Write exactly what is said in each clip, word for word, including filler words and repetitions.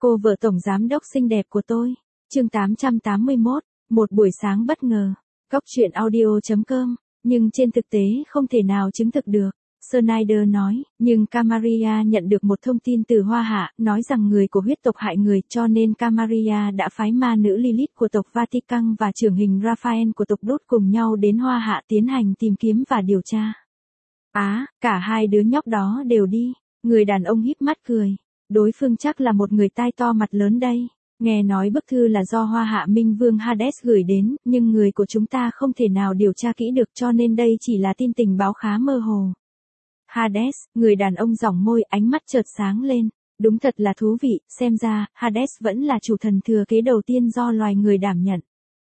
Cô vợ tổng giám đốc xinh đẹp của tôi. Chương tám trăm tám mươi mốt, một buổi sáng bất ngờ. Góc truyện audio chấm com, nhưng trên thực tế không thể nào chứng thực được. Snyder nói, nhưng Camarilla nhận được một thông tin từ Hoa Hạ, nói rằng người của huyết tộc hại người, cho nên Camarilla đã phái ma nữ Lilith của tộc Vatican và trưởng hình Raphael của tộc Brut cùng nhau đến Hoa Hạ tiến hành tìm kiếm và điều tra. Á, à, cả hai đứa nhóc đó đều đi. Người đàn ông híp mắt cười. Đối phương chắc là một người tai to mặt lớn đây. Nghe nói bức thư là do Hoa Hạ Minh Vương Hades gửi đến, nhưng người của chúng ta không thể nào điều tra kỹ được, cho nên đây chỉ là tin tình báo khá mơ hồ. Hades, người đàn ông giỏng môi, ánh mắt chợt sáng lên. Đúng thật là thú vị, xem ra, Hades vẫn là chủ thần thừa kế đầu tiên do loài người đảm nhận.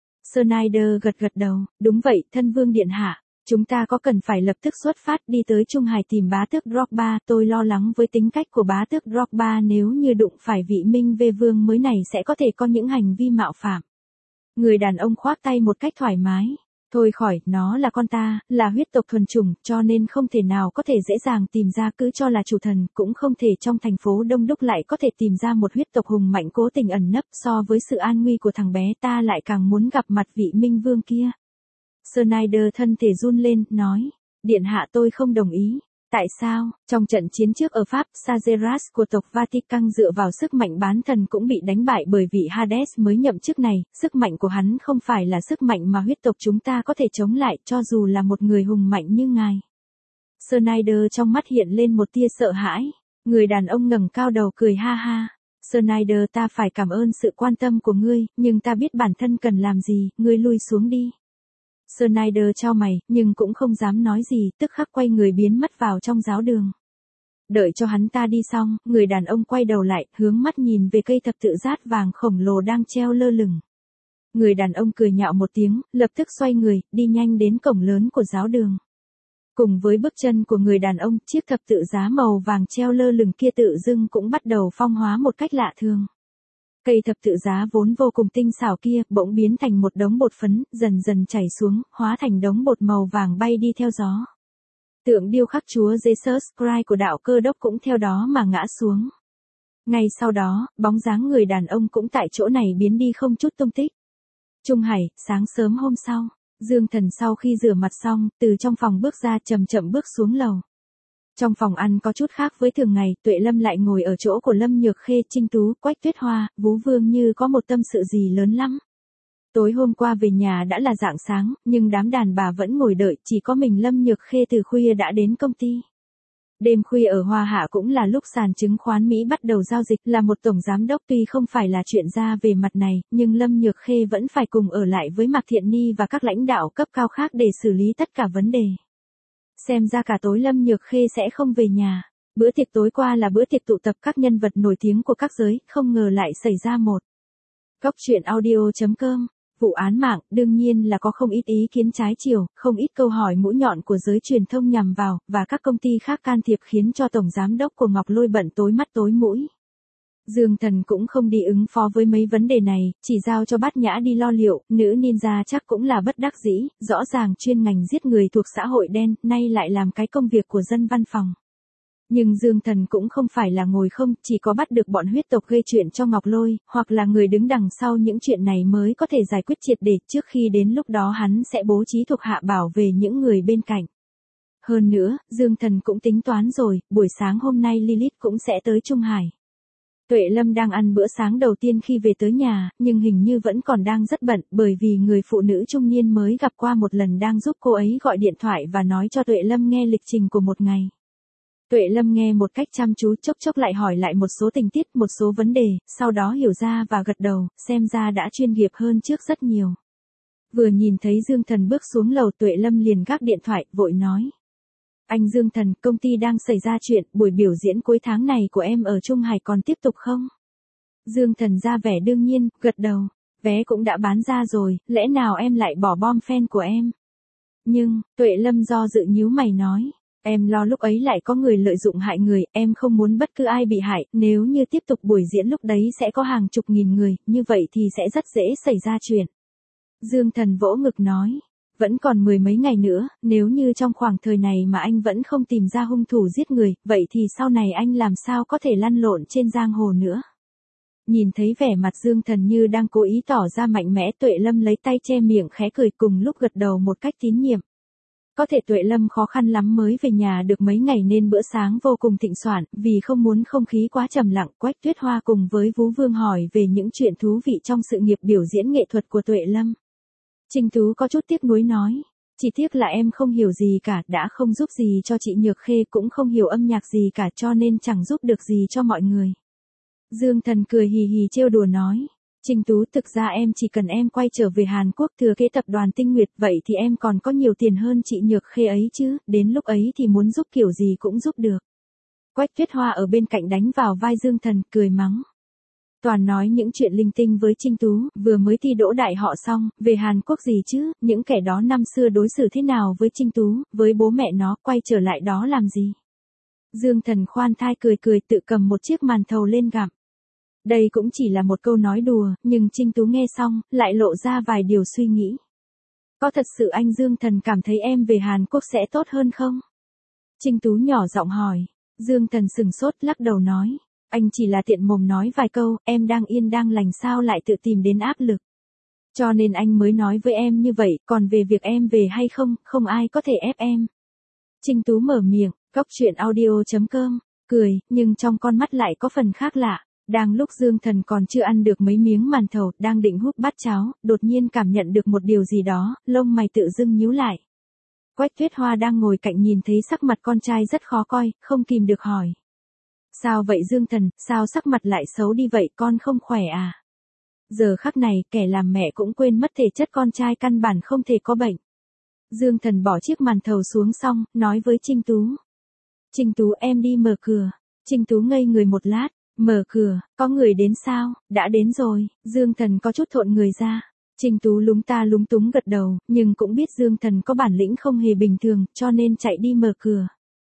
Snyder gật gật đầu, đúng vậy, thân vương điện hạ. Chúng ta có cần phải lập tức xuất phát đi tới Trung Hải tìm bá tước Drogba, tôi lo lắng với tính cách của bá tước Drogba, nếu như đụng phải vị Minh Vê Vương mới này sẽ có thể có những hành vi mạo phạm. Người đàn ông khoác tay một cách thoải mái. Thôi khỏi, nó là con ta, là huyết tộc thuần chủng, cho nên không thể nào có thể dễ dàng tìm ra, cứ cho là chủ thần, cũng không thể trong thành phố đông đúc lại có thể tìm ra một huyết tộc hùng mạnh cố tình ẩn nấp. So với sự an nguy của thằng bé, ta lại càng muốn gặp mặt vị Minh Vương kia. Snyder thân thể run lên, nói, điện hạ tôi không đồng ý. Tại sao? Trong trận chiến trước ở Pháp, Sageras của tộc Vatican dựa vào sức mạnh bán thần cũng bị đánh bại bởi vị Hades mới nhậm chức này, sức mạnh của hắn không phải là sức mạnh mà huyết tộc chúng ta có thể chống lại, cho dù là một người hùng mạnh như ngài. Snyder trong mắt hiện lên một tia sợ hãi. Người đàn ông ngẩng cao đầu cười ha ha. Snyder, ta phải cảm ơn sự quan tâm của ngươi, nhưng ta biết bản thân cần làm gì, ngươi lui xuống đi. Snyder chau mày, nhưng cũng không dám nói gì, tức khắc quay người biến mất vào trong giáo đường. Đợi cho hắn ta đi xong, người đàn ông quay đầu lại, hướng mắt nhìn về cây thập tự giá vàng khổng lồ đang treo lơ lửng. Người đàn ông cười nhạo một tiếng, lập tức xoay người, đi nhanh đến cổng lớn của giáo đường. Cùng với bước chân của người đàn ông, chiếc thập tự giá màu vàng treo lơ lửng kia tự dưng cũng bắt đầu phong hóa một cách lạ thường. Cây thập tự giá vốn vô cùng tinh xảo kia, bỗng biến thành một đống bột phấn, dần dần chảy xuống, hóa thành đống bột màu vàng bay đi theo gió. Tượng điêu khắc Chúa Jesus Christ của đạo Cơ Đốc cũng theo đó mà ngã xuống. Ngay sau đó, bóng dáng người đàn ông cũng tại chỗ này biến đi không chút tung tích. Trung Hải, sáng sớm hôm sau, Dương Thần sau khi rửa mặt xong, từ trong phòng bước ra chậm chậm bước xuống lầu. Trong phòng ăn có chút khác với thường ngày, Tuệ Lâm lại ngồi ở chỗ của Lâm Nhược Khê, Trinh Tú, Quách Tuyết Hoa, Vú Vương như có một tâm sự gì lớn lắm. Tối hôm qua về nhà đã là rạng sáng, nhưng đám đàn bà vẫn ngồi đợi, chỉ có mình Lâm Nhược Khê từ khuya đã đến công ty. Đêm khuya ở Hoa Hạ cũng là lúc sàn chứng khoán Mỹ bắt đầu giao dịch, là một tổng giám đốc tuy không phải là chuyện ra về mặt này, nhưng Lâm Nhược Khê vẫn phải cùng ở lại với Mạc Thiện Ni và các lãnh đạo cấp cao khác để xử lý tất cả vấn đề. Xem ra cả tối Lâm Nhược Khê sẽ không về nhà. Bữa tiệc tối qua là bữa tiệc tụ tập các nhân vật nổi tiếng của các giới, không ngờ lại xảy ra một. Góc truyện audio chấm com, vụ án mạng, đương nhiên là có không ít ý kiến trái chiều, không ít câu hỏi mũi nhọn của giới truyền thông nhằm vào, và các công ty khác can thiệp khiến cho tổng giám đốc của Ngọc Lôi bận tối mắt tối mũi. Dương Thần cũng không đi ứng phó với mấy vấn đề này, chỉ giao cho Bát Nhã đi lo liệu, nữ ninja chắc cũng là bất đắc dĩ, rõ ràng chuyên ngành giết người thuộc xã hội đen, nay lại làm cái công việc của dân văn phòng. Nhưng Dương Thần cũng không phải là ngồi không, chỉ có bắt được bọn huyết tộc gây chuyện cho Ngọc Lôi, hoặc là người đứng đằng sau những chuyện này mới có thể giải quyết triệt để, trước khi đến lúc đó hắn sẽ bố trí thuộc hạ bảo vệ những người bên cạnh. Hơn nữa, Dương Thần cũng tính toán rồi, buổi sáng hôm nay Lilith cũng sẽ tới Trung Hải. Tuệ Lâm đang ăn bữa sáng đầu tiên khi về tới nhà, nhưng hình như vẫn còn đang rất bận, bởi vì người phụ nữ trung niên mới gặp qua một lần đang giúp cô ấy gọi điện thoại và nói cho Tuệ Lâm nghe lịch trình của một ngày. Tuệ Lâm nghe một cách chăm chú, chốc chốc lại hỏi lại một số tình tiết, một số vấn đề, sau đó hiểu ra và gật đầu, xem ra đã chuyên nghiệp hơn trước rất nhiều. Vừa nhìn thấy Dương Thần bước xuống lầu, Tuệ Lâm liền gác điện thoại, vội nói. Anh Dương Thần, công ty đang xảy ra chuyện, buổi biểu diễn cuối tháng này của em ở Trung Hải còn tiếp tục không? Dương Thần ra vẻ đương nhiên, gật đầu. Vé cũng đã bán ra rồi, lẽ nào em lại bỏ bom fan của em? Nhưng, Tuệ Lâm do dự nhíu mày nói. Em lo lúc ấy lại có người lợi dụng hại người, em không muốn bất cứ ai bị hại, nếu như tiếp tục buổi diễn lúc đấy sẽ có hàng chục nghìn người, như vậy thì sẽ rất dễ xảy ra chuyện. Dương Thần vỗ ngực nói. Vẫn còn mười mấy ngày nữa, nếu như trong khoảng thời này mà anh vẫn không tìm ra hung thủ giết người, vậy thì sau này anh làm sao có thể lăn lộn trên giang hồ nữa. Nhìn thấy vẻ mặt Dương Thần như đang cố ý tỏ ra mạnh mẽ, Tuệ Lâm lấy tay che miệng khẽ cười cùng lúc gật đầu một cách tín nhiệm. Có thể Tuệ Lâm khó khăn lắm mới về nhà được mấy ngày nên bữa sáng vô cùng thịnh soạn, vì không muốn không khí quá trầm lặng, Quách Tuyết Hoa cùng với Vú Vương hỏi về những chuyện thú vị trong sự nghiệp biểu diễn nghệ thuật của Tuệ Lâm. Trình Tú có chút tiếc nuối nói, chỉ tiếc là em không hiểu gì cả, đã không giúp gì cho chị Nhược Khê, cũng không hiểu âm nhạc gì cả cho nên chẳng giúp được gì cho mọi người. Dương Thần cười hì hì trêu đùa nói, Trình Tú, thực ra em chỉ cần em quay trở về Hàn Quốc thừa kế tập đoàn Tinh Nguyệt, vậy thì em còn có nhiều tiền hơn chị Nhược Khê ấy chứ, đến lúc ấy thì muốn giúp kiểu gì cũng giúp được. Quách Tuyết Hoa ở bên cạnh đánh vào vai Dương Thần, cười mắng. Toàn nói những chuyện linh tinh với Trình Tú, vừa mới thi đỗ đại họ xong, về Hàn Quốc gì chứ, những kẻ đó năm xưa đối xử thế nào với Trình Tú, với bố mẹ nó, quay trở lại đó làm gì. Dương Thần khoan thai cười cười tự cầm một chiếc màn thầu lên gặm. Đây cũng chỉ là một câu nói đùa, nhưng Trình Tú nghe xong, lại lộ ra vài điều suy nghĩ. Có thật sự anh Dương Thần cảm thấy em về Hàn Quốc sẽ tốt hơn không? Trình Tú nhỏ giọng hỏi. Dương Thần sừng sốt lắc đầu nói. Anh chỉ là tiện mồm nói vài câu, em đang yên đang lành sao lại tự tìm đến áp lực. Cho nên anh mới nói với em như vậy, còn về việc em về hay không, không ai có thể ép em. Trình Tú mở miệng, Cóc Truyện Audio chấm com, cười, nhưng trong con mắt lại có phần khác lạ. Đang lúc Dương Thần còn chưa ăn được mấy miếng màn thầu, đang định húp bát cháo, đột nhiên cảm nhận được một điều gì đó, lông mày tự dưng nhíu lại. Quách Tuyết Hoa đang ngồi cạnh nhìn thấy sắc mặt con trai rất khó coi, không kìm được hỏi. Sao vậy Dương Thần, sao sắc mặt lại xấu đi vậy, con không khỏe à? Giờ khắc này, kẻ làm mẹ cũng quên mất thể chất con trai căn bản không thể có bệnh. Dương Thần bỏ chiếc màn thầu xuống xong, nói với Trình Tú. Trình Tú, em đi mở cửa. Trình Tú ngây người một lát. Mở cửa, có người đến sao? Đã đến rồi. Dương Thần có chút thộn người ra. Trình Tú lúng ta lúng túng gật đầu, nhưng cũng biết Dương Thần có bản lĩnh không hề bình thường, cho nên chạy đi mở cửa.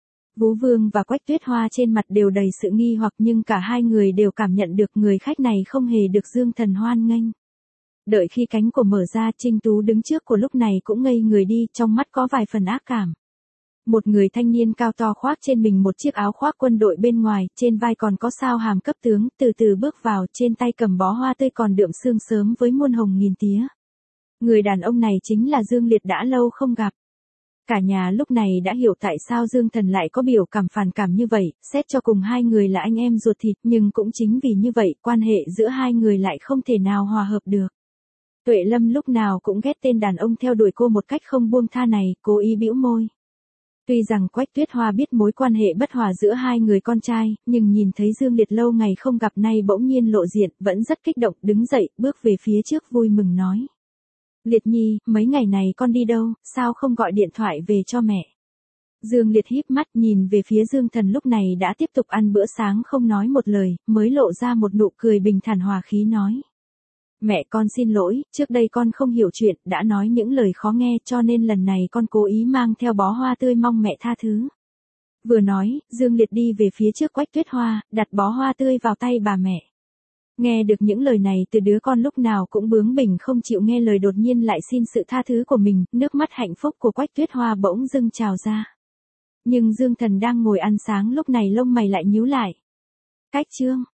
Vú Vương và Quách Tuyết Hoa trên mặt đều đầy sự nghi hoặc, nhưng cả hai người đều cảm nhận được người khách này không hề được Dương Thần hoan nghênh. Đợi khi cánh cửa mở ra, Trình Tú đứng trước của lúc này cũng ngây người đi, trong mắt có vài phần ác cảm. Một người thanh niên cao to khoác trên mình một chiếc áo khoác quân đội bên ngoài, trên vai còn có sao hàm cấp tướng, từ từ bước vào, trên tay cầm bó hoa tươi còn đượm sương sớm với muôn hồng nghìn tía. Người đàn ông này chính là Dương Liệt đã lâu không gặp. Cả nhà lúc này đã hiểu tại sao Dương Thần lại có biểu cảm phản cảm như vậy, xét cho cùng hai người là anh em ruột thịt, nhưng cũng chính vì như vậy, quan hệ giữa hai người lại không thể nào hòa hợp được. Tuệ Lâm lúc nào cũng ghét tên đàn ông theo đuổi cô một cách không buông tha này, cố ý bĩu môi. Tuy rằng Quách Tuyết Hoa biết mối quan hệ bất hòa giữa hai người con trai, nhưng nhìn thấy Dương Liệt lâu ngày không gặp nay bỗng nhiên lộ diện, vẫn rất kích động, đứng dậy, bước về phía trước vui mừng nói. Liệt Nhi, mấy ngày này con đi đâu, sao không gọi điện thoại về cho mẹ? Dương Liệt híp mắt nhìn về phía Dương Thần lúc này đã tiếp tục ăn bữa sáng không nói một lời, mới lộ ra một nụ cười bình thản hòa khí nói. Mẹ con xin lỗi, trước đây con không hiểu chuyện, đã nói những lời khó nghe cho nên lần này con cố ý mang theo bó hoa tươi mong mẹ tha thứ. Vừa nói, Dương Liệt đi về phía trước Quách Tuyết Hoa, đặt bó hoa tươi vào tay bà mẹ. Nghe được những lời này từ đứa con lúc nào cũng bướng bỉnh không chịu nghe lời đột nhiên lại xin sự tha thứ của mình, nước mắt hạnh phúc của Quách Tuyết Hoa bỗng dưng trào ra. Nhưng Dương Thần đang ngồi ăn sáng lúc này lông mày lại nhíu lại. Cách chương